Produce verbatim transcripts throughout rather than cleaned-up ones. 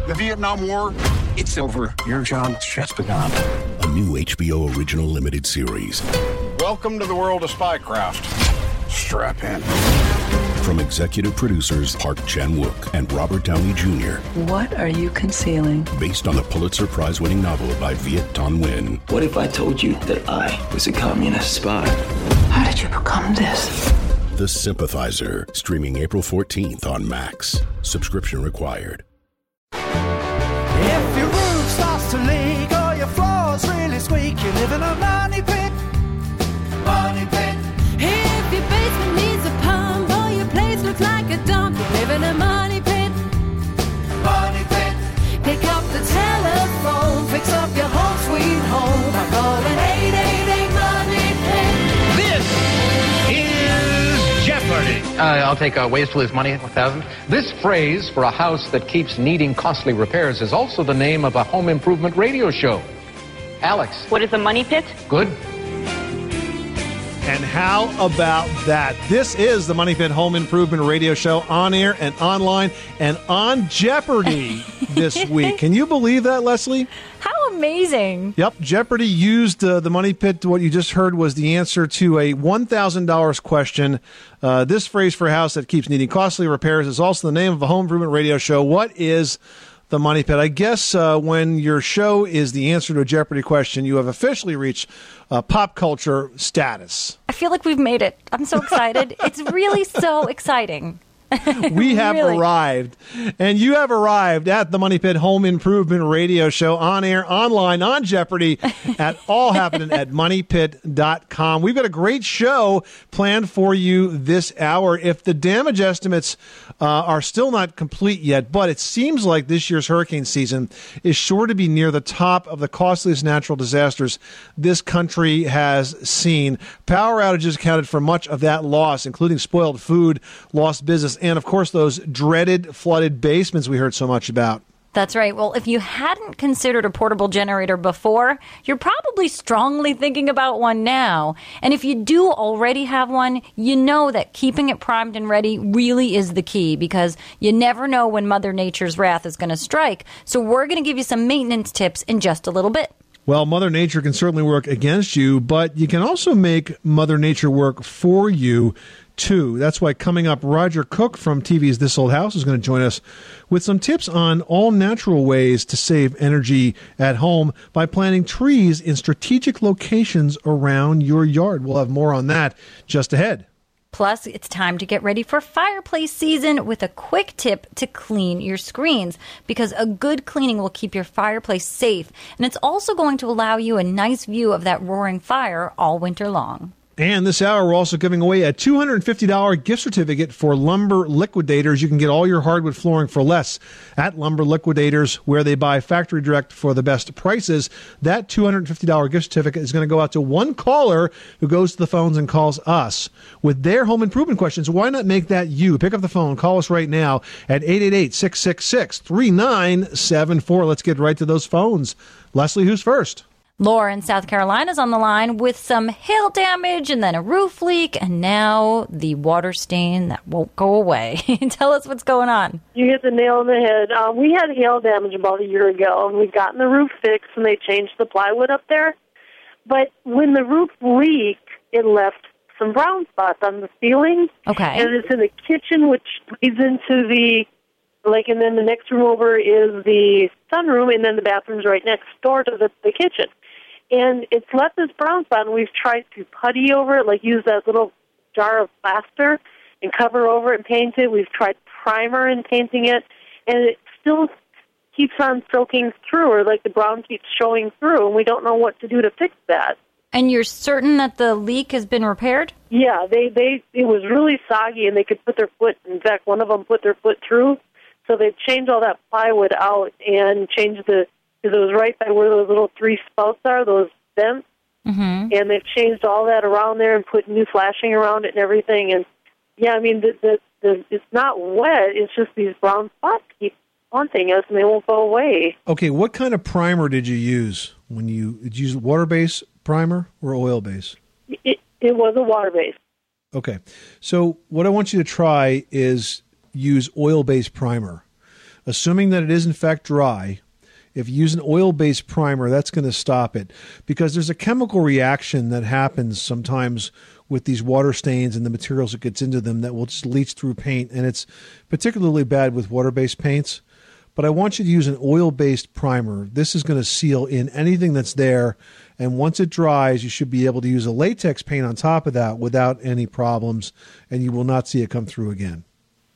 The Vietnam War, it's over. Your job's just begun. A new H B O original limited series. Welcome to the world of spycraft. Strap in. From executive producers Park Chan-wook and Robert Downey Junior What are you concealing? Based on the Pulitzer Prize-winning novel by Viet Thanh Nguyen. What if I told you that I was a communist spy? How did you become this? The Sympathizer, streaming April fourteenth on Max. Subscription required. If your roof starts to leak or your floor's really squeak, you live in a money pit. Money pit. If your basement needs a pump or your place looks like a dump, you live in a money pit. Money pit. Pick up the telephone, fix up your home sweet home by calling eight eight eight money pit. This is Jeopardy! Uh, I'll take uh, ways to lose money, one thousand. This phrase for a house that keeps needing costly repairs is also the name of a home improvement radio show. Alex. What is a money pit? Good. And how about that? This is the Money Pit Home Improvement Radio Show, on air and online and on Jeopardy this week. Can you believe that, Leslie? How amazing. Yep, Jeopardy used uh, the Money Pit. What you just heard was the answer to a one thousand dollars question. Uh, this phrase for a house that keeps needing costly repairs is also the name of a home improvement radio show. What is the Money Pit? I guess uh, when your show is the answer to a Jeopardy question, you have officially reached uh, pop culture status. I feel like we've made it. I'm so excited. It's really so exciting. We have really arrived, and you have arrived at the Money Pit Home Improvement Radio Show, on air, online, on Jeopardy, at all happening at money pit dot com. We've got a great show planned for you this hour. If the damage estimates uh, are still not complete yet, but it seems like this year's hurricane season is sure to be near the top of the costliest natural disasters this country has seen. Power outages accounted for much of that loss, including spoiled food, lost business, and, of course, those dreaded flooded basements we heard so much about. That's right. Well, if you hadn't considered a portable generator before, you're probably strongly thinking about one now. And if you do already have one, you know that keeping it primed and ready really is the key, because you never know when Mother Nature's wrath is going to strike. So we're going to give you some maintenance tips in just a little bit. Well, Mother Nature can certainly work against you, but you can also make Mother Nature work for you, too. That's why coming up, Roger Cook from T V's This Old House is going to join us with some tips on all natural ways to save energy at home by planting trees in strategic locations around your yard. We'll have more on that just ahead. Plus, it's time to get ready for fireplace season with a quick tip to clean your screens, because a good cleaning will keep your fireplace safe, and it's also going to allow you a nice view of that roaring fire all winter long. And this hour, we're also giving away a two hundred fifty dollars gift certificate for Lumber Liquidators. You can get all your hardwood flooring for less at Lumber Liquidators, where they buy factory direct for the best prices. That two hundred fifty dollars gift certificate is going to go out to one caller who goes to the phones and calls us with their home improvement questions. Why not make that you? Pick up the phone. Call us right now at eight eight eight, six six six, three nine seven four. Let's get right to those phones. Leslie, who's first? Laura in South Carolina is on the line with some hail damage and then a roof leak and now the water stain that won't go away. Tell us what's going on. You hit the nail on the head. Um, we had hail damage about a year ago, and we've gotten the roof fixed, and they changed the plywood up there. But when the roof leaked, it left some brown spots on the ceiling. Okay. And it's in the kitchen, which leads into the, like, and then the next room over is the sunroom, and then the bathroom's right next door to the, the kitchen. And it's left this brown spot, and we've tried to putty over it, like use that little jar of plaster and cover over it and paint it. We've tried primer and painting it, and it still keeps on soaking through, or like the brown keeps showing through, and we don't know what to do to fix that. And you're certain that the leak has been repaired? Yeah, they, they it was really soggy, and they could put their foot, in fact, one of them put their foot through, so they've changed all that plywood out and changed the, because it was right by where those little three spouts are, those vents, mm-hmm. and they've changed all that around there and put new flashing around it and everything. And yeah, I mean, the, the, the, it's not wet, it's just these brown spots keep haunting us and they won't go away. Okay, what kind of primer did you use when you did you use water-based primer or oil-based? It, it was a water-based. Okay, so what I want you to try is use oil-based primer. assuming that it is in fact dry, if you use an oil-based primer, that's going to stop it, because there's a chemical reaction that happens sometimes with these water stains and the materials that gets into them that will just leach through paint, and it's particularly bad with water-based paints. But I want you to use an oil-based primer. This is going to seal in anything that's there, and once it dries, you should be able to use a latex paint on top of that without any problems, and you will not see it come through again.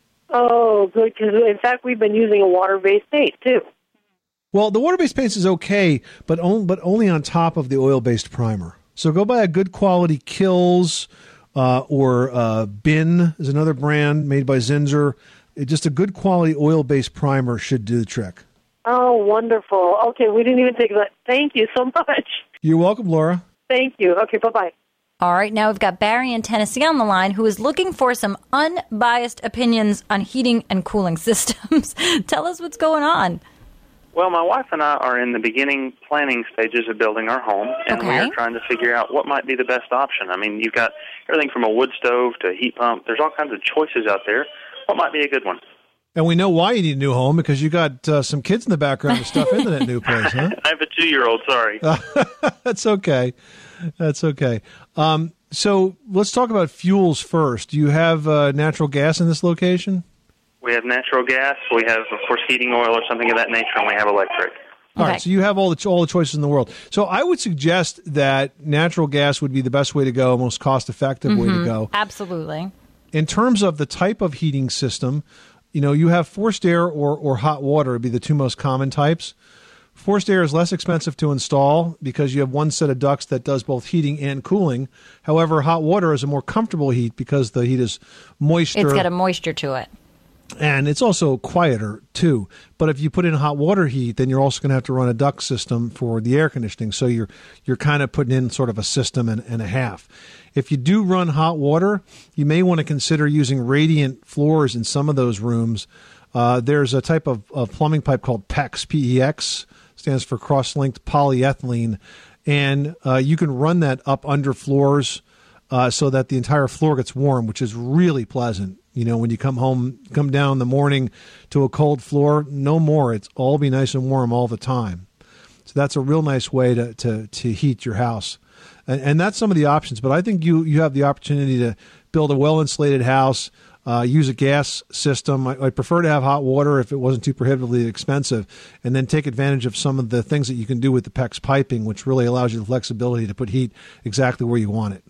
Oh, good, because in fact, we've been using a water-based paint, too. Well, the water-based paints is okay, but, on, but only on top of the oil-based primer. So go buy a good quality Kills uh, or uh, Bin is another brand made by Zinsser. Just a good quality oil-based primer should do the trick. Oh, wonderful. Okay, we didn't even think of that. Thank you so much. You're welcome, Laura. Thank you. Okay, bye-bye. All right, now we've got Barry in Tennessee on the line who is looking for some unbiased opinions on heating and cooling systems. Tell us what's going on. Well, my wife and I are in the beginning planning stages of building our home, and okay. we are trying to figure out what might be the best option. I mean, you've got everything from a wood stove to a heat pump. There's all kinds of choices out there. What might be a good one? And we know why you need a new home, because you got uh, some kids in the background and stuff into that new place, huh? I have a two-year-old, sorry. That's okay. That's okay. Um, so let's talk about fuels first. Do you have uh, natural gas in this location? We have natural gas. We have, of course, heating oil or something of that nature, and we have electric. All okay. right, so you have all the all the choices in the world. So I would suggest that natural gas would be the best way to go, most cost-effective mm-hmm. way to go. Absolutely. In terms of the type of heating system, you know, you have forced air or, or hot water would be the two most common types. Forced air is less expensive to install because you have one set of ducts that does both heating and cooling. However, hot water is a more comfortable heat because the heat is moisture. It's got a moisture to it. And it's also quieter, too. But if you put in hot water heat, then you're also going to have to run a duct system for the air conditioning. So you're you're kind of putting in sort of a system and, and a half. If you do run hot water, you may want to consider using radiant floors in some of those rooms. Uh, there's a type of, of plumbing pipe called PEX, P E X, stands for cross-linked polyethylene. And uh, you can run that up under floors uh, so that the entire floor gets warm, which is really pleasant. You know, when you come home, come down in the morning to a cold floor, no more. It's all be nice and warm all the time. So that's a real nice way to, to, to heat your house. And, and that's some of the options. But I think you, you have the opportunity to build a well-insulated house, uh, use a gas system. I, I'd prefer to have hot water if it wasn't too prohibitively expensive, and then take advantage of some of the things that you can do with the PEX piping, which really allows you the flexibility to put heat exactly where you want it.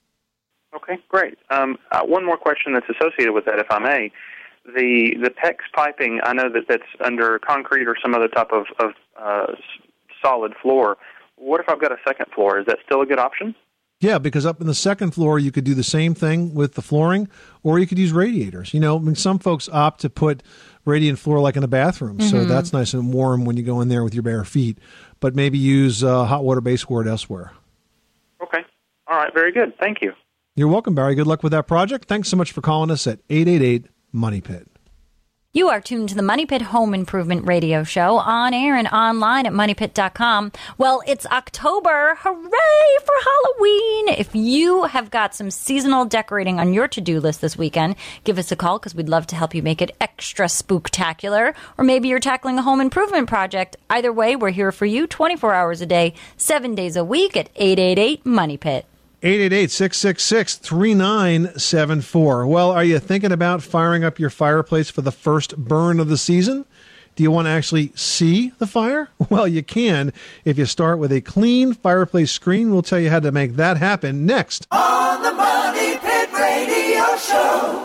Okay, great. Um, uh, one more question that's associated with that, if I may. The the PEX piping, I know that that's under concrete or some other type of, of uh, solid floor. What if I've got a second floor? Is that still a good option? Yeah, because up in the second floor, you could do the same thing with the flooring, or you could use radiators. You know, I mean, some folks opt to put radiant floor like in a bathroom, mm-hmm. so that's nice and warm when you go in there with your bare feet. But maybe use uh, hot water baseboard elsewhere. Okay. All right, very good. Thank you. You're welcome, Barry. Good luck with that project. Thanks so much for calling us at eight eight eight, MONEY PIT. You are tuned to the Money Pit Home Improvement Radio Show on air and online at money pit dot com. Well, it's October. Hooray for Halloween. If you have got some seasonal decorating on your to-do list this weekend, give us a call because we'd love to help you make it extra spooktacular. Or maybe you're tackling a home improvement project. Either way, we're here for you twenty-four hours a day, seven days a week at eight eight eight, MONEY PIT. eight eight eight, six six six, three nine seven four. Well, are you thinking about firing up your fireplace for the first burn of the season? Do you want to actually see the fire? Well, you can if you start with a clean fireplace screen. We'll tell you how to make that happen next on the Money Pit Radio Show.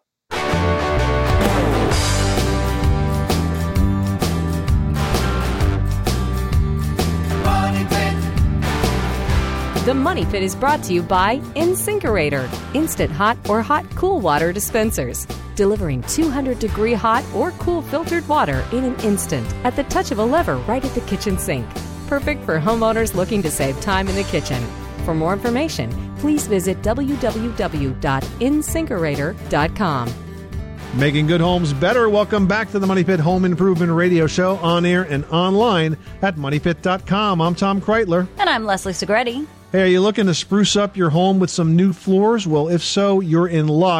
The Money Pit is brought to you by InSinkErator, instant hot or hot cool water dispensers, delivering two hundred degree hot or cool filtered water in an instant at the touch of a lever right at the kitchen sink. Perfect for homeowners looking to save time in the kitchen. For more information, please visit w w w dot insinkerator dot com. Making good homes better. Welcome back to the Money Pit Home Improvement Radio Show on air and online at money pit dot com. I'm Tom Kreitler. And I'm Leslie Segretti. Hey, are you looking to spruce up your home with some new floors? Well, if so, you're in luck.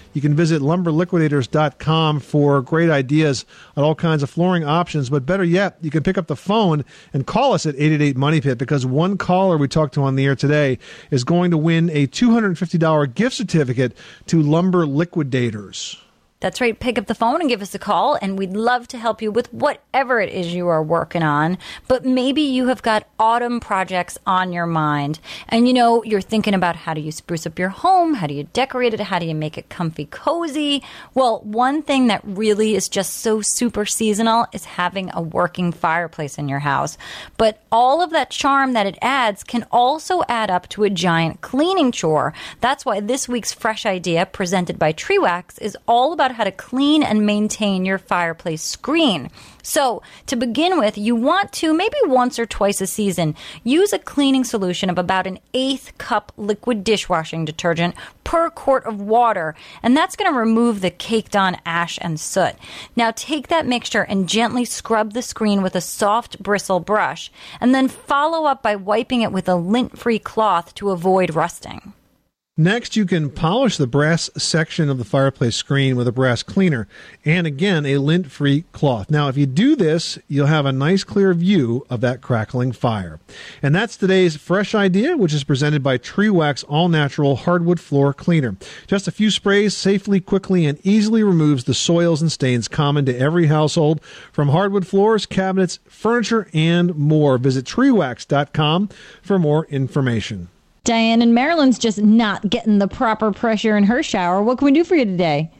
You can visit lumber liquidators dot com for great ideas on all kinds of flooring options. But better yet, you can pick up the phone and call us at eight eight eight money pit, because one caller we talked to on the air today is going to win a two hundred fifty dollars gift certificate to Lumber Liquidators. That's right. Pick up the phone and give us a call, and we'd love to help you with whatever it is you are working on. But maybe you have got autumn projects on your mind, and you know, you're thinking about how do you spruce up your home, how do you decorate it, how do you make it comfy, cozy. Well, one thing that really is just so super seasonal is having a working fireplace in your house. But all of that charm that it adds can also add up to a giant cleaning chore. That's why this week's Fresh Idea, presented by Tree Wax, is all about how to clean and maintain your fireplace screen. So, to begin with, you want to, maybe once or twice a season, use a cleaning solution of about an eighth cup liquid dishwashing detergent per quart of water, and that's going to remove the caked on ash and soot. Now, take that mixture and gently scrub the screen with a soft bristle brush, and then follow up by wiping it with a lint-free cloth to avoid rusting. Next, you can polish the brass section of the fireplace screen with a brass cleaner and, again, a lint-free cloth. Now, if you do this, you'll have a nice clear view of that crackling fire. And that's today's Fresh Idea, which is presented by Tree Wax All-Natural Hardwood Floor Cleaner. Just a few sprays safely, quickly, and easily removes the soils and stains common to every household, from hardwood floors, cabinets, furniture, and more. Visit tree wax dot com for more information. Diane in Maryland's just not getting the proper pressure in her shower. What can we do for you today?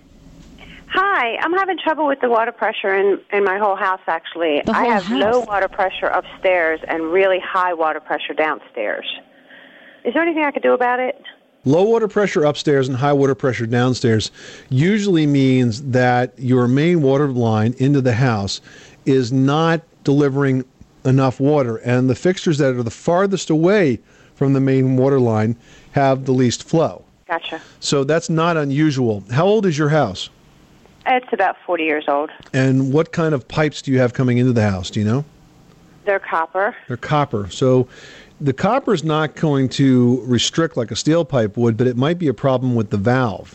Hi, I'm having trouble with the water pressure in, in my whole house, actually. The whole I have house. low water pressure upstairs and really high water pressure downstairs. Is there anything I could do about it? Low water pressure upstairs and high water pressure downstairs usually means that your main water line into the house is not delivering enough water, and the fixtures that are the farthest away from the main water line have the least flow. Gotcha. So that's not unusual. How old is your house? It's about forty years old. And what kind of pipes do you have coming into the house? Do you know? They're copper. They're copper. So the copper is not going to restrict like a steel pipe would, but it might be a problem with the valve.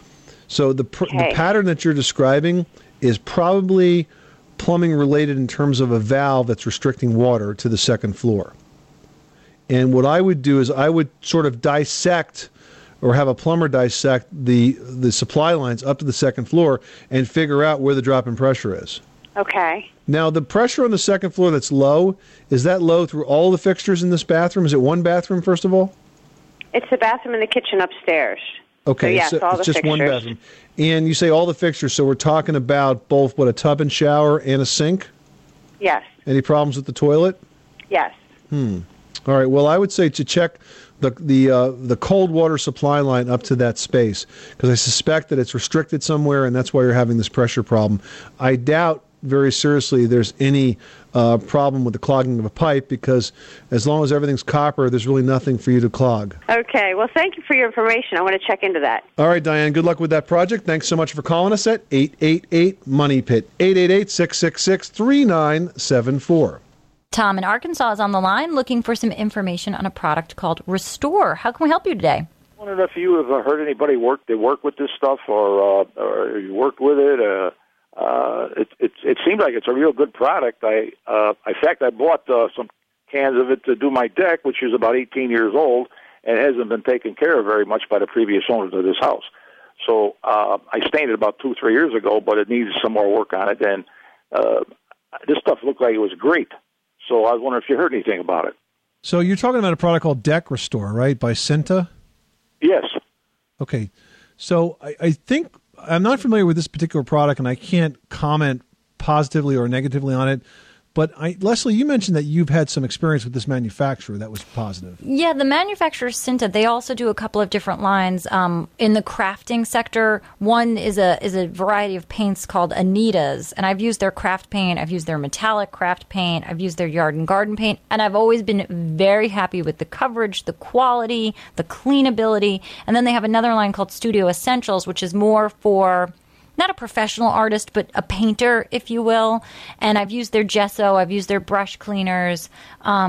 So the, pr- Okay. the pattern that you're describing is probably plumbing related in terms of a valve that's restricting water to the second floor. And what I would do is I would sort of dissect, or have a plumber dissect the the supply lines up to the second floor and figure out where the drop in pressure is. Okay. Now, the pressure on the second floor that's low, is that low through all the fixtures in this bathroom? Is it one bathroom, first of all? It's the bathroom and the kitchen upstairs. Okay, so, yes, so all it's the just one fixtures. bathroom. And you say all the fixtures, so we're talking about both, what, a tub and shower and a sink? Yes. Any problems with the toilet? Yes. Hmm. All right. Well, I would say to check the the uh, the cold water supply line up to that space, because I suspect that it's restricted somewhere, and that's why you're having this pressure problem. I doubt very seriously there's any uh, problem with the clogging of a pipe, because as long as everything's copper, there's really nothing for you to clog. Okay. Well, thank you for your information. I want to check into that. All right, Diane, good luck with that project. Thanks so much for calling us at eight eight eight money pit, eight eight eight, six six six, three nine seven four. Tom in Arkansas is on the line looking for some information on a product called Restore. How can we help you today? I wondered if you have heard anybody work they work with this stuff, or uh, or you worked with it. Uh, uh, it, it it seems like it's a real good product. I uh, in fact I bought uh, some cans of it to do my deck, which is about eighteen years old, and it hasn't been taken care of very much by the previous owners of this house. So uh, I stained it about two three years ago, but it needs some more work on it. And uh, this stuff looked like it was great. So I was wondering if you heard anything about it. So you're talking about a product called Deck Restore, right, by Cinta? Yes. Okay. So I, I think I'm not familiar with this particular product, and I can't comment positively or negatively on it. But I, Leslie, you mentioned that you've had some experience with this manufacturer that was positive. Yeah, the manufacturer Cinta, they also do a couple of different lines um, in the crafting sector. One is a is a variety of paints called Anita's, and I've used their craft paint, I've used their metallic craft paint, I've used their yard and garden paint, and I've always been very happy with the coverage, the quality, the cleanability. And then they have another line called Studio Essentials, which is more for not a professional artist, but a painter, if you will. And I've used their gesso, I've used their brush cleaners. Um,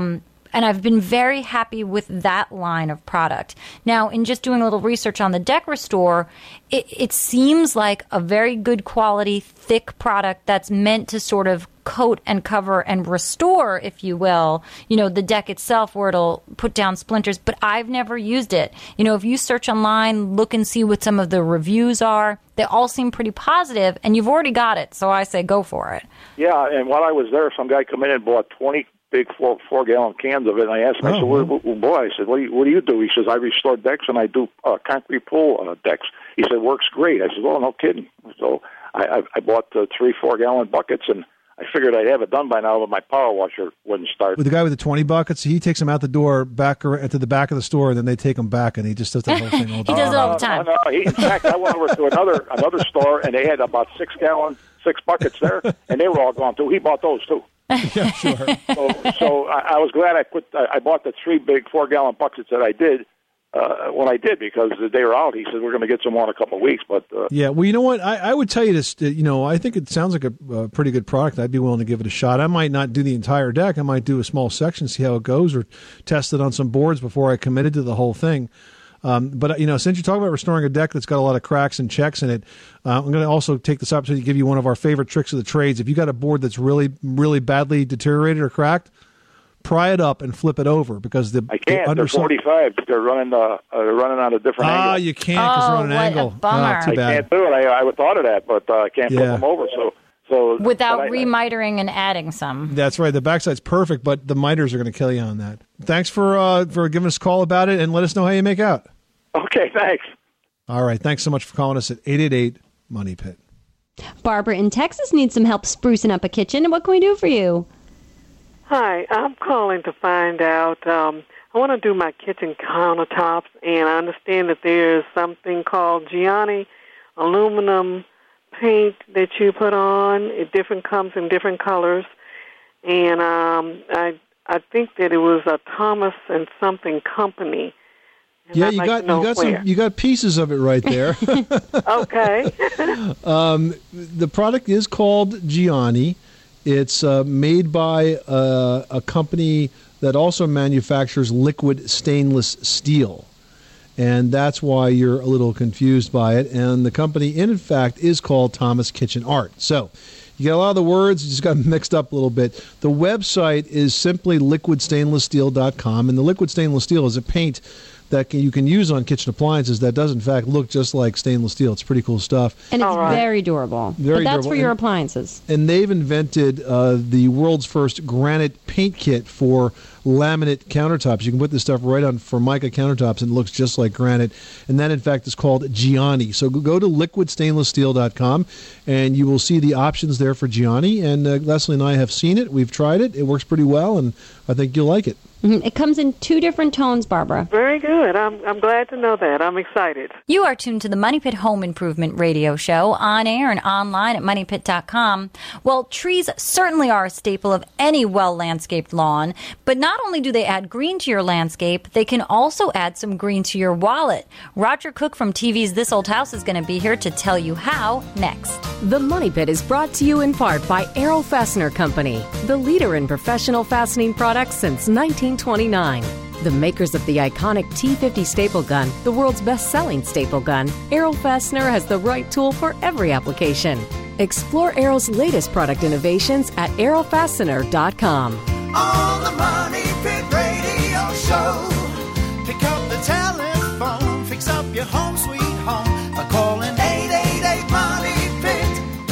and I've been very happy with that line of product. Now, in just doing a little research on the Deck Restore, it, it seems like a very good quality, thick product that's meant to sort of coat and cover and restore, if you will, you know, the deck itself, where it'll put down splinters. But I've never used it. You know, if you search online, look and see what some of the reviews are, they all seem pretty positive, and you've already got it. So I say go for it. Yeah, and while I was there, some guy come in and bought twenty big four four gallon cans of it, and I asked him, oh, I said, well, well, boy, I said, what do you what do you do? He says, I restore decks and I do uh, concrete pool uh, decks. He said, works great. I said, well, no kidding. So I, I, I bought uh, three four gallon buckets, and I figured I'd have it done by now, but my power washer wouldn't start. With the guy with the twenty buckets, he takes them out the door back or, to the back of the store, and then they take them back, and he just does the whole thing all day. He does it all the time. No, no, he, in fact, I went over to another another store, and they had about six gallon, six buckets there, and they were all gone too. He bought those too. Yeah, sure. So, so I, I was glad I put I, I bought the three big four gallon buckets that I did. Uh, when I did, because they were out, he said, we're going to get some more in a couple of weeks. But uh, yeah, well, you know what? I, I would tell you this, you know, I think it sounds like a, a pretty good product. I'd be willing to give it a shot. I might not do the entire deck. I might do a small section, see how it goes, or test it on some boards before I committed to the whole thing. Um, but, you know, since you're talking about restoring a deck that's got a lot of cracks and checks in it, uh, I'm going to also take this opportunity to give you one of our favorite tricks of the trades. If you got a board that's really, really badly deteriorated or cracked, pry it up and flip it over, because the I can't. The they're forty-five. They're running. Uh, uh, they're running on a different ah, angle. you can't because oh, they're on an what angle. A bummer. Oh, too bad. I can't do it. I, I would thought of that, but uh, I can't yeah. flip them over. So, so without I, remitering and adding some. That's right. The backside's perfect, but the miters are going to kill you on that. Thanks for uh, for giving us a call about it, and let us know how you make out. Okay, thanks. All right. Thanks so much for calling us at eight eight eight Money Pit. Barbara in Texas needs some help sprucing up a kitchen. What can we do for you? Hi, I'm calling to find out. Um, I want to do my kitchen countertops, and I understand that there's something called Gianni aluminum paint that you put on. It different comes in different colors, and um, I I think that it was a Thomas and something company. And Yeah, I'd you like got to know you got where. some you got pieces of it right there. Okay. um, the product is called Gianni. It's uh, made by uh, a company that also manufactures liquid stainless steel, and that's why you're a little confused by it. And the company, in fact, is called Thomas Kitchen Art. So you get a lot of the words, you just got mixed up a little bit. The website is simply liquid stainless steel dot com, and the liquid stainless steel is a paint that can, you can use on kitchen appliances that does, in fact, look just like stainless steel. It's pretty cool stuff. And it's right. very durable. Very but that's durable. for your And- appliances. And they've invented uh, the world's first granite paint kit for laminate countertops. You can put this stuff right on Formica countertops, and it looks just like granite. And that, in fact, is called Gianni. So go to liquid stainless steel dot com, and you will see the options there for Gianni. And uh, Leslie and I have seen it. We've tried it. It works pretty well, and I think you'll like it. Mhm. It comes in two different tones, Barbara. Very good. I'm I'm glad to know that. I'm excited. You are tuned to the Money Pit Home Improvement Radio Show, on air and online at money pit dot com. Well, trees certainly are a staple of any well-landscaped lawn, but not only do they add green to your landscape, they can also add some green to your wallet. Roger Cook from T V's This Old House is going to be here to tell you how next. The Money Pit is brought to you in part by Arrow Fastener Company, the leader in professional fastening products since nineteen twenty-nine. The makers of the iconic T fifty staple gun, the world's best-selling staple gun, Arrow Fastener has the right tool for every application. Explore Arrow's latest product innovations at arrow fastener dot com. On the Money Pit Radio Show, pick up the telephone, fix up your home sweet home by calling eight eight eight Money Pit.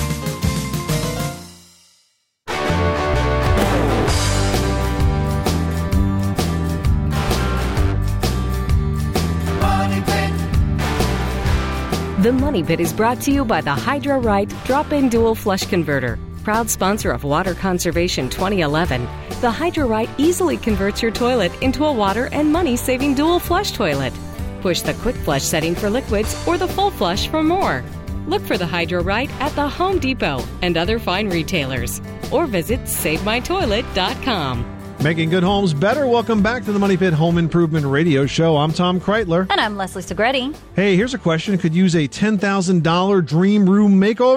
Money Pit. The Money Pit is brought to you by the Hydro-Rite Drop-In Dual Flush Converter. Proud sponsor of Water Conservation twenty eleven, the Hydro-Rite easily converts your toilet into a water and money-saving dual flush toilet. Push the quick flush setting for liquids or the full flush for more. Look for the Hydro-Rite at the Home Depot and other fine retailers. Or visit save my toilet dot com. Making good homes better. Welcome back to the Money Pit Home Improvement Radio Show. I'm Tom Kreitler. And I'm Leslie Segretti. Hey, here's a question. Could use a ten thousand dollars dream room makeover?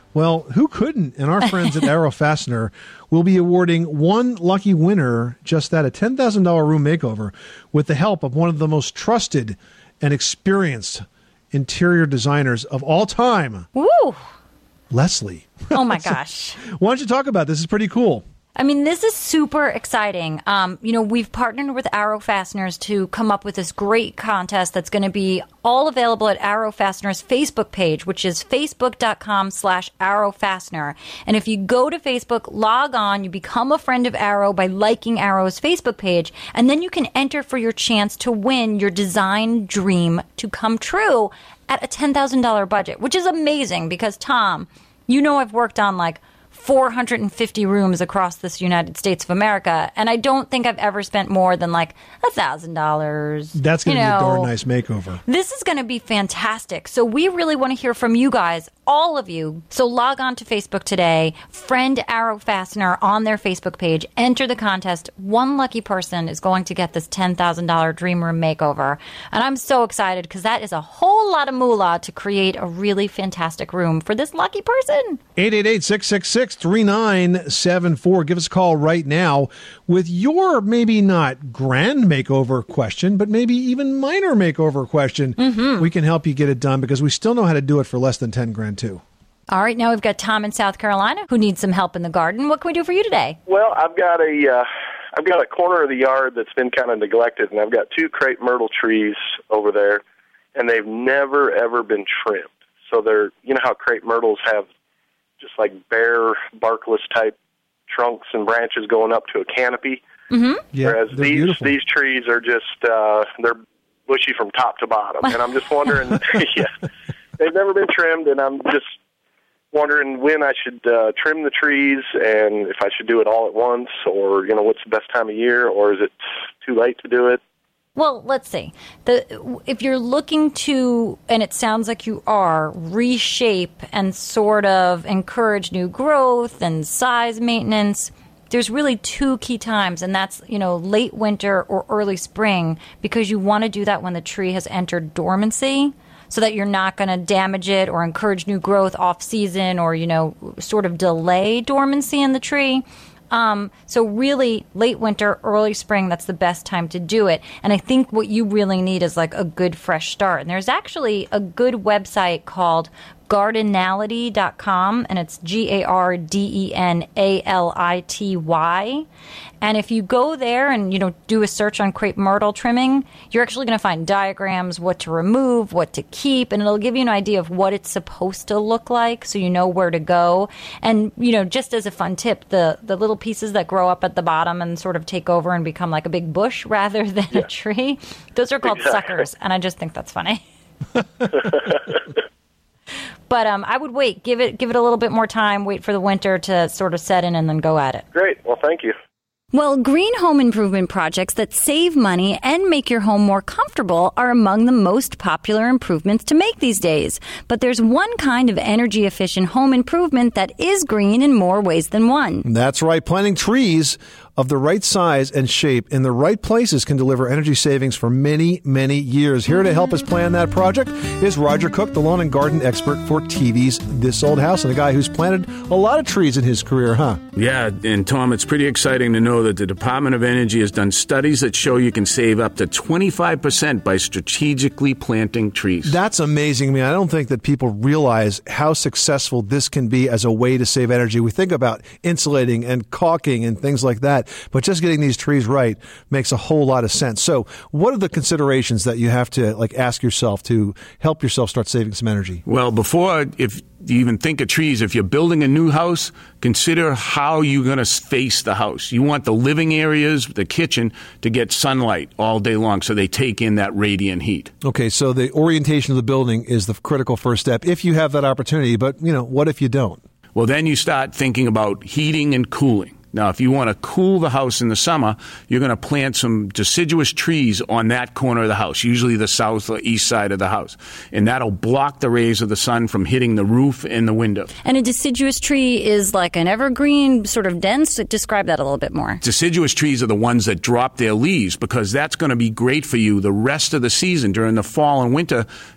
Well, who couldn't? And our friends at Arrow Fastener will be awarding one lucky winner, just that, a ten thousand dollars room makeover with the help of one of the most trusted and experienced interior designers of all time. Woo! Leslie. Oh, my gosh. Why don't you talk about this? This is pretty cool. I mean, this is super exciting. Um, you know, we've partnered with Arrow Fasteners to come up with this great contest that's going to be all available at Arrow Fastener's Facebook page, which is facebook.com slash Arrow Fastener. And if you go to Facebook, log on, you become a friend of Arrow by liking Arrow's Facebook page, and then you can enter for your chance to win your design dream to come true at a ten thousand dollars budget, which is amazing because, Tom, you know I've worked on like four hundred fifty rooms across this United States of America, and I don't think I've ever spent more than like a thousand dollars. That's going to you be know. a darn nice makeover. This is going to be fantastic. So we really want to hear from you guys, all of you. So log on to Facebook today, friend Arrow Fastener on their Facebook page, enter the contest. One lucky person is going to get this ten thousand dollars dream room makeover. And I'm so excited because that is a whole lot of moolah to create a really fantastic room for this lucky person. eight eight eight, six six six, three nine seven four. Give us a call right now with your maybe not grand makeover question, but maybe even minor makeover question. Mm-hmm. We can help you get it done because we still know how to do it for less than ten grand too. All right, now we've got Tom in South Carolina who needs some help in the garden. What can we do for you today? Well, I've got a uh, I've got a corner of the yard that's been kind of neglected, and I've got two crepe myrtle trees over there, and they've never ever been trimmed. So they're, you know how crepe myrtles have just like bare, barkless type trunks and branches going up to a canopy. Mm-hmm. Yeah, Whereas they're these beautiful. these trees are just uh, they're bushy from top to bottom, and I'm just wondering. yeah, they've never been trimmed, and I'm just wondering when I should uh, trim the trees, and if I should do it all at once, or you know, what's the best time of year, or is it too late to do it? Well, let's see. The if you're looking to, and it sounds like you are, reshape and sort of encourage new growth and size maintenance, there's really two key times, and that's, you know, late winter or early spring, because you want to do that when the tree has entered dormancy, so that you're not going to damage it or encourage new growth off season or, you know, sort of delay dormancy in the tree. Um, so really, late winter, early spring, that's the best time to do it. And I think what you really need is like a good fresh start. And there's actually a good website called gardenality dot com, and it's G A R D E N A L I T Y. And if you go there and, you know, do a search on crepe myrtle trimming, you're actually going to find diagrams, what to remove, what to keep, and it'll give you an idea of what it's supposed to look like so you know where to go. And, you know, just as a fun tip, the, the little pieces that grow up at the bottom and sort of take over and become like a big bush rather than yeah. a tree, those are called exactly. suckers, and I just think that's funny. But um, I would wait. Give it give it a little bit more time. Wait for the winter to sort of set in and then go at it. Great. Well, thank you. Well, green home improvement projects that save money and make your home more comfortable are among the most popular improvements to make these days. But there's one kind of energy-efficient home improvement that is green in more ways than one. That's right. Planting trees of the right size and shape in the right places can deliver energy savings for many, many years. Here to help us plan that project is Roger Cook, the lawn and garden expert for T V's This Old House, and a guy who's planted a lot of trees in his career, huh? Yeah, and Tom, it's pretty exciting to know that the Department of Energy has done studies that show you can save up to twenty-five percent by strategically planting trees. That's amazing. I mean, I don't think that people realize how successful this can be as a way to save energy. We think about insulating and caulking and things like that, but just getting these trees right makes a whole lot of sense. So what are the considerations that you have to like ask yourself to help yourself start saving some energy? Well, before, if you even think of trees, if you're building a new house, consider how you're going to face the house. You want the living areas, the kitchen, to get sunlight all day long so they take in that radiant heat. Okay, so the orientation of the building is the critical first step if you have that opportunity. But, you know, what if you don't? Well, then you start thinking about heating and cooling. Now, if you want to cool the house in the summer, you're going to plant some deciduous trees on that corner of the house, usually the south or east side of the house. And that'll block the rays of the sun from hitting the roof and the window. And a deciduous tree is like an evergreen, sort of dense. Describe that a little bit more. Deciduous trees are the ones that drop their leaves because that's going to be great for you the rest of the season. During the fall and winter,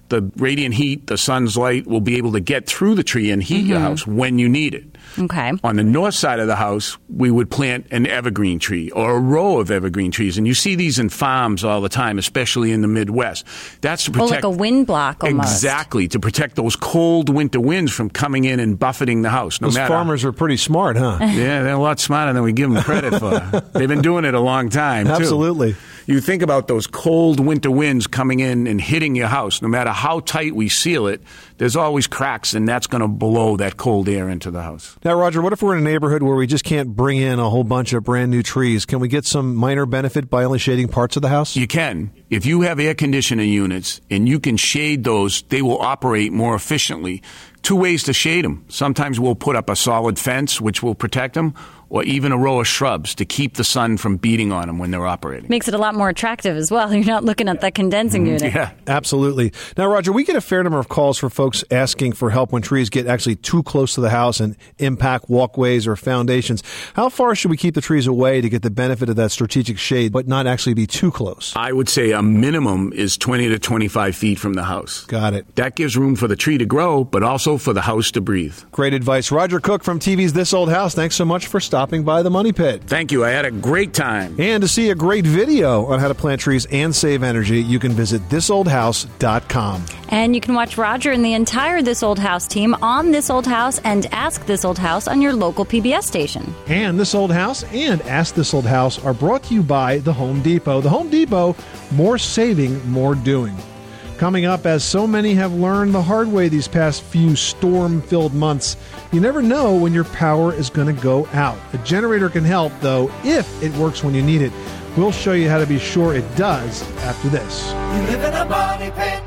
the radiant heat, the sun's light, will be able to get through the tree and heat Mm-hmm. your house when you need it. Okay. On the north side of the house, we would plant an evergreen tree or a row of evergreen trees. And you see these in farms all the time, especially in the Midwest. That's to Oh, protect... like a wind block almost. Exactly, to protect those cold winter winds from coming in and buffeting the house. No Those matter, farmers are pretty smart, huh? Yeah, they're a lot smarter than we give them credit for. They've been doing it a long time, too. Absolutely. You think about those cold winter winds coming in and hitting your house. No matter how tight we seal it, there's always cracks, and that's going to blow that cold air into the house. Now, Roger, what if we're in a neighborhood where we just can't bring in a whole bunch of brand new trees? Can we get some minor benefit by only shading parts of the house? You can. If you have air conditioning units and you can shade those, they will operate more efficiently. Two ways to shade them. Sometimes we'll put up a solid fence, which will protect them, or even a row of shrubs to keep the sun from beating on them when they're operating. Makes it a lot more attractive as well. You're not looking at that condensing unit. Yeah. Absolutely. Now, Roger, we get a fair number of calls for folks asking for help when trees get actually too close to the house and impact walkways or foundations. How far should we keep the trees away to get the benefit of that strategic shade, but not actually be too close? I would say a minimum is twenty to twenty-five feet from the house. Got it. That gives room for the tree to grow, but also for the house to breathe. Great advice. Roger Cook from T V's This Old House, thanks so much for stopping by the Money Pit. Thank you. I had a great time. And to see a great video on how to plant trees and save energy, you can visit this old house dot com. And you can watch Roger and the entire This Old House team on This Old House and Ask This Old House on your local P B S station. And This Old House and Ask This Old House are brought to you by the Home Depot. The Home Depot, more saving, more doing. Coming up, as so many have learned the hard way these past few storm-filled months, you never know when your power is going to go out. A generator can help, though, if it works when you need it. We'll show you how to be sure it does after this. You live in a money pit.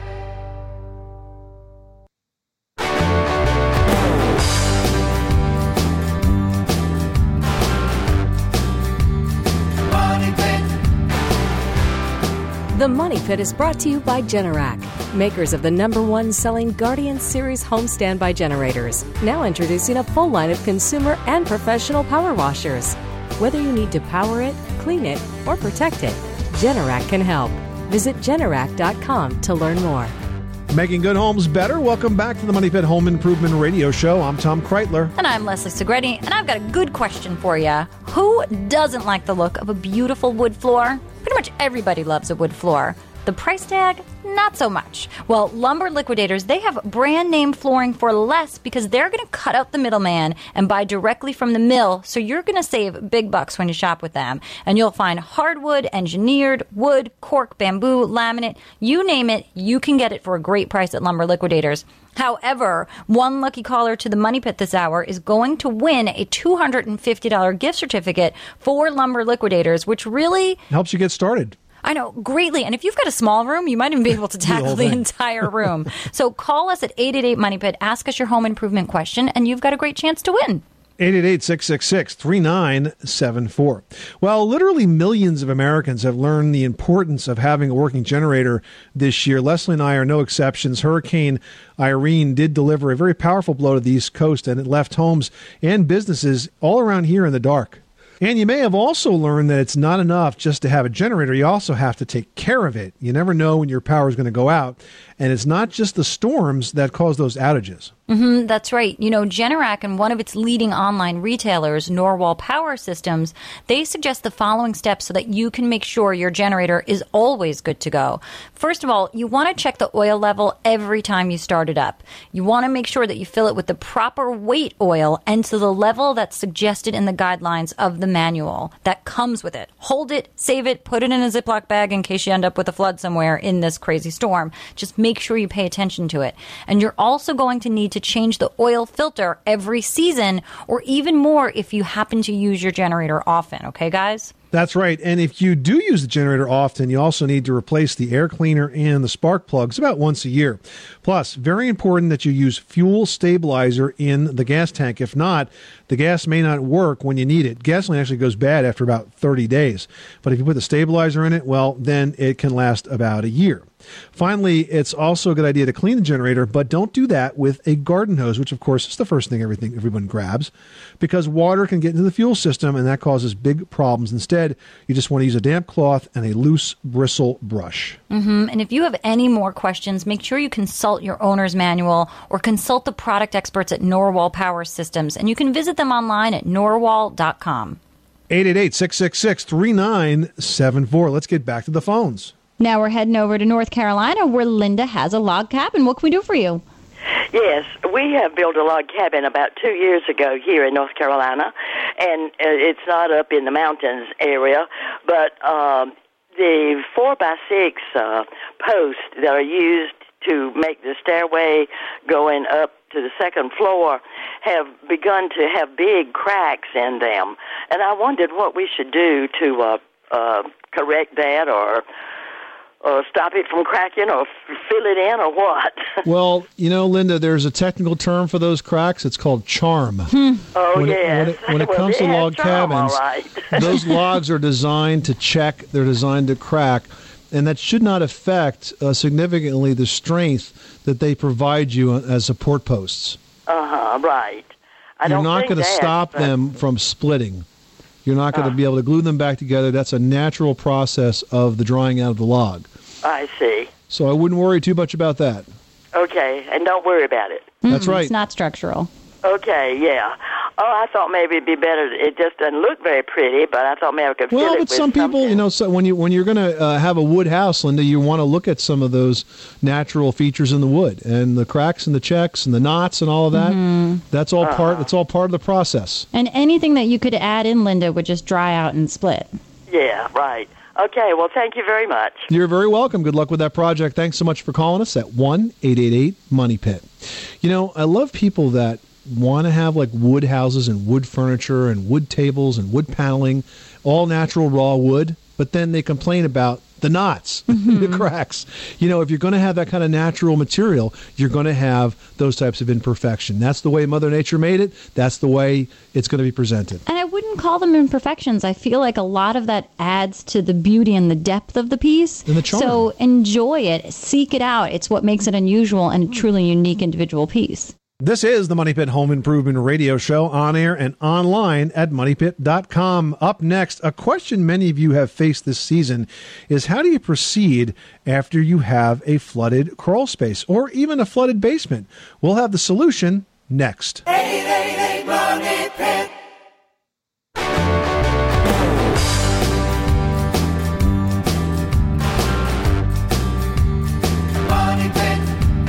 Money pit. The Money Pit is brought to you by Generac, makers of the number one selling Guardian Series home standby generators. Now introducing a full line of consumer and professional power washers. Whether you need to power it, clean it, or protect it, Generac can help. Visit Generac dot com to learn more. Making good homes better. Welcome back to the Money Pit Home Improvement Radio Show. I'm Tom Kreitler. And I'm Leslie Segretti, and I've got a good question for you. Who doesn't like the look of a beautiful wood floor? Pretty much everybody loves a wood floor. The price tag, not so much. Well, Lumber Liquidators, they have brand name flooring for less because they're going to cut out the middleman and buy directly from the mill, so you're going to save big bucks when you shop with them. And you'll find hardwood, engineered, wood, cork, bamboo, laminate, you name it, you can get it for a great price at Lumber Liquidators. However, one lucky caller to the Money Pit this hour is going to win a two hundred fifty dollars gift certificate for Lumber Liquidators, which really helps you get started. I know, greatly. And if you've got a small room, you might even be able to tackle the, the entire room. So call us at eight eight eight Money Pit, ask us your home improvement question, and you've got a great chance to win. eight eight eight, six six six, three nine seven four. Well, literally millions of Americans have learned the importance of having a working generator this year. Leslie and I are no exceptions. Hurricane Irene did deliver a very powerful blow to the East Coast, and it left homes and businesses all around here in the dark. And you may have also learned that it's not enough just to have a generator. You also have to take care of it. You never know when your power is going to go out. And it's not just the storms that cause those outages. Mm-hmm, that's right. You know, Generac and one of its leading online retailers, Norwal Power Systems, they suggest the following steps so that you can make sure your generator is always good to go. First of all, you want to check the oil level every time you start it up. You want to make sure that you fill it with the proper weight oil and to the level that's suggested in the guidelines of the manual that comes with it. Hold it, save it, put it in a Ziploc bag in case you end up with a flood somewhere in this crazy storm. Just make sure you pay attention to it. And you're also going to need to change the oil filter every season, or even more if you happen to use your generator often. Okay, guys? That's right. And if you do use the generator often, you also need to replace the air cleaner and the spark plugs about once a year. Plus, very important that you use fuel stabilizer in the gas tank. If not, the gas may not work when you need it. Gasoline actually goes bad after about thirty days. But if you put the stabilizer in it, well, then it can last about a year. Finally, it's also a good idea to clean the generator, but don't do that with a garden hose, which, of course, is the first thing everything everyone grabs, because water can get into the fuel system, and that causes big problems instead. Instead, you just want to use a damp cloth and a loose bristle brush. Mm-hmm. And if you have any more questions, make sure you consult your owner's manual or consult the product experts at Norwal Power Systems. And you can visit them online at norwal dot com. eight eight eight, six six six, three nine seven four. Let's get back to the phones. Now we're heading over to North Carolina where Linda has a log cabin. What can we do for you? Yes, we have built a log cabin about two years ago here in North Carolina, and uh, it's not up in the mountains area, but um, the four by six uh, posts that are used to make the stairway going up to the second floor have begun to have big cracks in them, and I wondered what we should do to uh, uh, correct that or or stop it from cracking or f- fill it in or what. Well, you know, Linda, there's a technical term for those cracks. It's called charm. Hmm. Oh, when yes. It, when it, when it well, comes to it has log charm, cabins, all right. those logs are designed to check. They're designed to crack. And that should not affect uh, significantly the strength that they provide you as support posts. Uh-huh, right. I You're don't not think going to that, stop but- them from splitting. You're not going to Uh. be able to glue them back together. That's a natural process of the drying out of the log. I see. So I wouldn't worry too much about that. Okay, and don't worry about it. That's right. It's not structural. Okay, yeah. Oh, I thought maybe it'd be better. It just doesn't look very pretty, but I thought maybe I could fill Well, it but with some people, something. you know, so when you when you're going to uh, have a wood house, Linda, you want to look at some of those natural features in the wood and the cracks and the checks and the knots and all of that. Mhm. That's all Uh-huh. part. It's all part of the process. And anything that you could add in, Linda, would just dry out and split. Yeah, right. Okay, well, thank you very much. You're very welcome. Good luck with that project. Thanks so much for calling us at one eight eight eight money pit. You know, I love people that want to have like wood houses and wood furniture and wood tables and wood paneling, all natural raw wood, but then they complain about the knots, the cracks. You know, if you're going to have that kind of natural material, you're going to have those types of imperfection. That's the way Mother Nature made it. That's the way it's going to be presented. And I wouldn't call them imperfections. I feel like a lot of that adds to the beauty and the depth of the piece. And the charm. So enjoy it. Seek it out. It's what makes it unusual and a truly unique individual piece. This is the Money Pit Home Improvement Radio Show, on air and online at money pit dot com. Up next, a question many of you have faced this season is how do you proceed after you have a flooded crawl space or even a flooded basement? We'll have the solution next. eight eight eight Money Pit. Money Pit.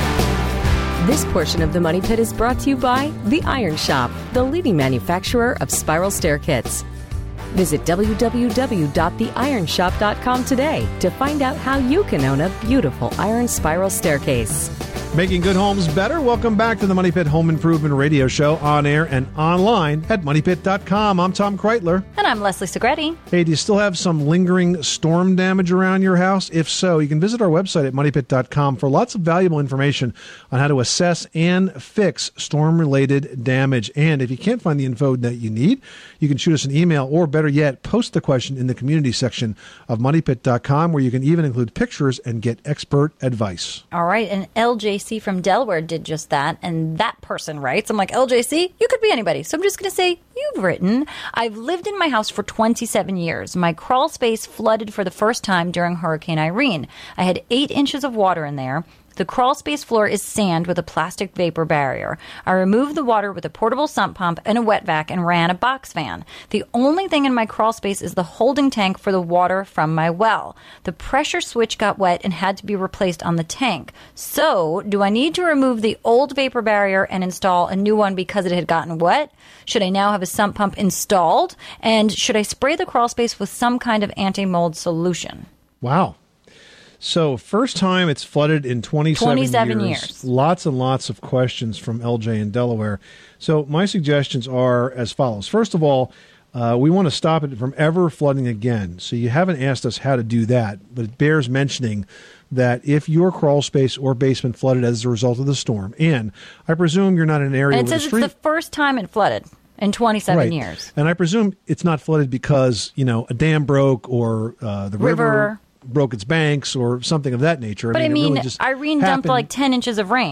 This portion of the Money Pit is brought to you by The Iron Shop, the leading manufacturer of spiral stair kits. Visit w w w dot the iron shop dot com today to find out how you can own a beautiful iron spiral staircase. Making good homes better. Welcome back to the Money Pit Home Improvement Radio Show, on air and online at money pit dot com. I'm Tom Kreitler. And I'm Leslie Segretti. Hey, do you still have some lingering storm damage around your house? If so, you can visit our website at money pit dot com for lots of valuable information on how to assess and fix storm-related damage. And if you can't find the info that you need, you can shoot us an email, or better yet, post the question in the community section of money pit dot com, where you can even include pictures and get expert advice. All right, and L J C from Delaware did just that, and that person writes, I'm like, L J C, you could be anybody, so I'm just going to say, you've written, I've lived in my house for twenty-seven years. My crawl space flooded for the first time during Hurricane Irene. I had eight inches of water in there. The crawl space floor is sand with a plastic vapor barrier. I removed the water with a portable sump pump and a wet vac and ran a box fan. The only thing in my crawl space is the holding tank for the water from my well. The pressure switch got wet and had to be replaced on the tank. So, do I need to remove the old vapor barrier and install a new one because it had gotten wet? Should I now have a sump pump installed? And should I spray the crawl space with some kind of anti-mold solution? Wow. So, first time it's flooded in twenty-seven, twenty-seven years. years. Lots and lots of questions from L J in Delaware. So, my suggestions are as follows. First of all, uh, we want to stop it from ever flooding again. So, you haven't asked us how to do that, but it bears mentioning that if your crawl space or basement flooded as a result of the storm, and I presume you're not in an area And it where says the street... it's the first time it flooded in twenty-seven Right. years. And I presume it's not flooded because, you know, a dam broke or uh, the river, River. broke its banks or something of that nature. But I it mean, really just Irene dumped happened. like ten inches of rain.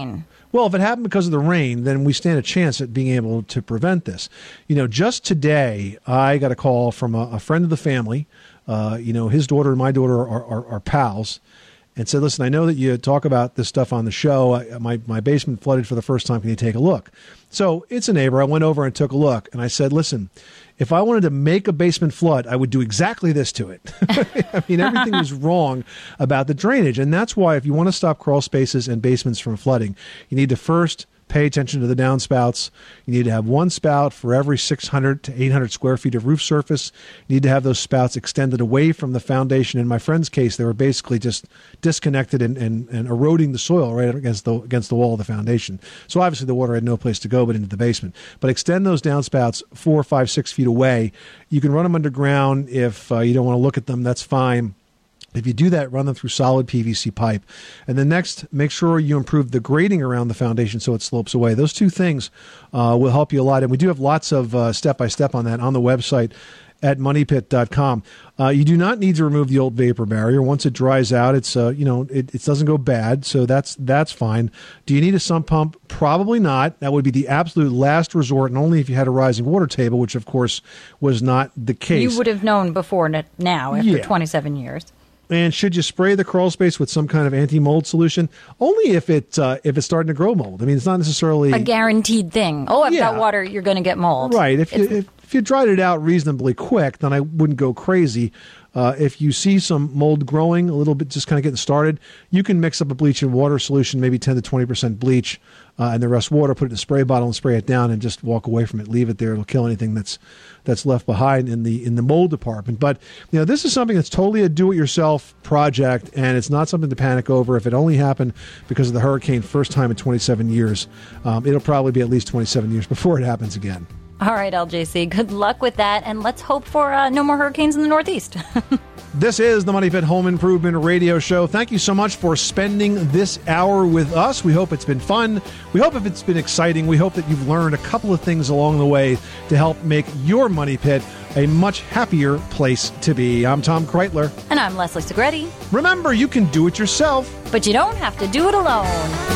Well, if it happened because of the rain, then we stand a chance at being able to prevent this. You know, just today, I got a call from a, a friend of the family. Uh, you know, his daughter and my daughter are, are, are pals, and said, listen, I know that you talk about this stuff on the show. I, my, my basement flooded for the first time. Can you take a look? So it's a neighbor. I went over and took a look, and I said, listen, if I wanted to make a basement flood, I would do exactly this to it. I mean, everything was wrong about the drainage. And that's why if you want to stop crawl spaces and basements from flooding, you need to first pay attention to the downspouts. You need to have one spout for every six hundred to eight hundred square feet of roof surface. You need to have those spouts extended away from the foundation. In my friend's case, they were basically just disconnected and, and, and eroding the soil right against the against the wall of the foundation. So obviously the water had no place to go but into the basement. But extend those downspouts four, five, six feet away. You can run them underground if uh, you don't want to look at them. That's fine. If you do that, run them through solid P V C pipe. And then next, make sure you improve the grading around the foundation so it slopes away. Those two things uh, will help you a lot. And we do have lots of uh, step-by-step on that on the website at money pit dot com. Uh, you do not need to remove the old vapor barrier. Once it dries out, it's uh, you know it, it doesn't go bad, so that's that's fine. Do you need a sump pump? Probably not. That would be the absolute last resort, and only if you had a rising water table, which of course was not the case. You would have known before now after Yeah. twenty-seven years. And should you spray the crawl space with some kind of anti-mold solution? Only if it uh, if it's starting to grow mold. I mean, it's not necessarily A guaranteed thing. Oh, I've got Yeah. water, you're going to get mold. right. If you, It's- if, if you dried it out reasonably quick, then I wouldn't go crazy. Uh, if you see some mold growing a little bit, just kind of getting started, you can mix up a bleach and water solution, maybe ten to twenty percent bleach, uh, and the rest water. Put it in a spray bottle and spray it down, and just walk away from it. Leave it there; it'll kill anything that's that's left behind in the in the mold department. But you know, this is something that's totally a do-it-yourself project, and it's not something to panic over. If it only happened because of the hurricane, first time in twenty-seven years, um, it'll probably be at least twenty-seven years before it happens again. All right, L J C, good luck with that, and let's hope for uh, no more hurricanes in the Northeast. This is the Money Pit Home Improvement Radio Show. Thank you so much for spending this hour with us. We hope it's been fun. We hope if it's been exciting. We hope that you've learned a couple of things along the way to help make your Money Pit a much happier place to be. I'm Tom Kreitler. And I'm Leslie Segretti. Remember, you can do it yourself, but you don't have to do it alone.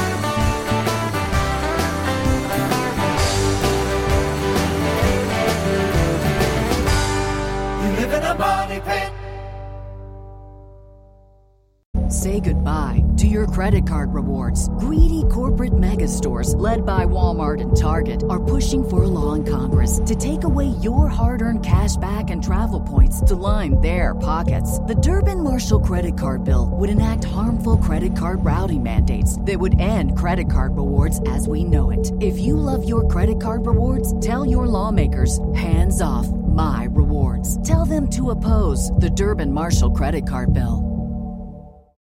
Live in a money pit. Say goodbye to your credit card rewards. Greedy corporate mega stores, led by Walmart and Target, are pushing for a law in Congress to take away your hard-earned cash back and travel points to line their pockets. The Durbin-Marshall credit card bill would enact harmful credit card routing mandates that would end credit card rewards as we know it. If you love your credit card rewards, tell your lawmakers, hands off my rewards. Tell them to oppose the Durbin-Marshall credit card bill.